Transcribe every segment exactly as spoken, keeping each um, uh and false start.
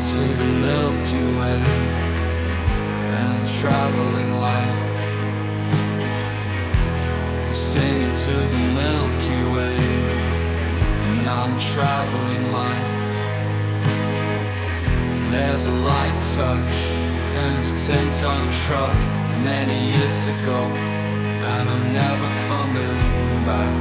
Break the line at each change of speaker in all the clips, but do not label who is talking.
to the Milky Way and traveling lights. I'm singing to the Milky Way and I'm traveling lights. There's a light touch and a ten-ton truck many years ago, and I'm never coming back.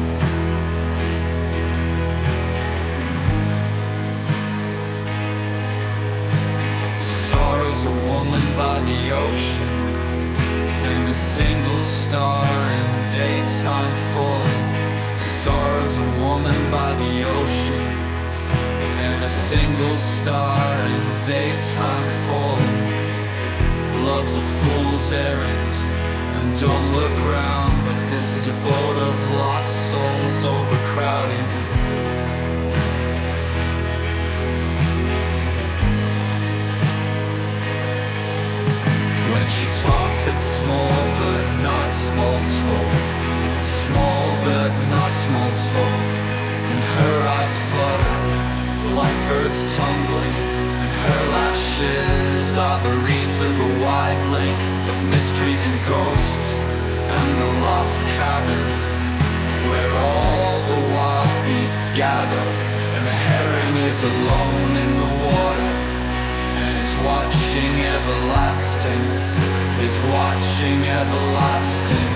Sorrow's a woman by the ocean, and a single star in daytime falling. Sorrow's a woman by the ocean, and a single star in daytime falling. Love's a fool's errand, and don't look round, but this is a boat of lost souls overcrowding. When she talks, it's small but not small talk, small but not small talk, and her eyes flutter like birds tumbling, and her lashes are the reeds of a wide lake of mysteries and ghosts, and the lost cabin where all the wild beasts gather, and the herring is alone in the water, and is watching everlasting, is watching everlasting.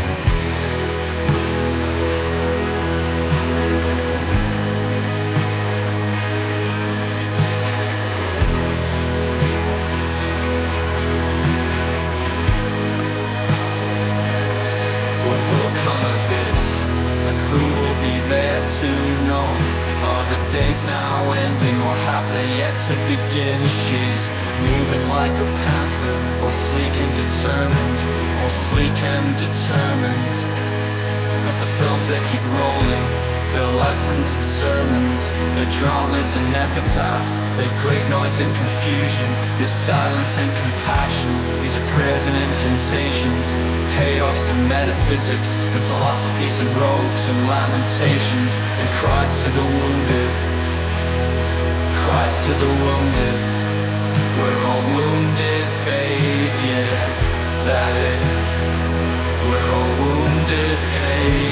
What will come of this, and who will be there to know? Are the days now ending, or have they yet to begin? She's moving like a panther, or sleek and determined, or sleek and determined. As the films they keep rolling, their lessons and sermons, their dramas and epitaphs, their great noise and confusion, their silence and compassion. These are prayers and incantations, payoffs and metaphysics, and philosophies and rogues and lamentations, and cries to the wounded, cries to the wounded. We're all wounded, babe, yeah, that it. We're all wounded, babe.